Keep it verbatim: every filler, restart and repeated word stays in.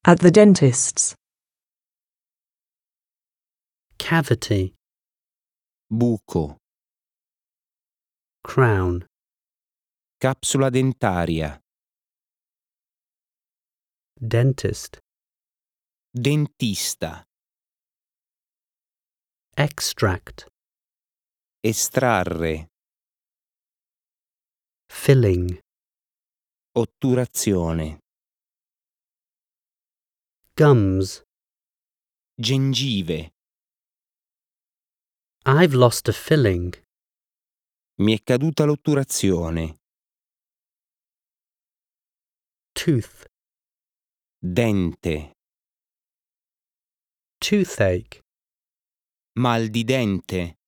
At the dentist's. Cavity. Buco. Crown. Capsula dentaria. Dentist. Dentista. Extract. Estrarre. Filling. Otturazione. Gums. Gengive. I've lost a filling. Mi è caduta l'otturazione. Tooth. Dente. Toothache. Mal di dente.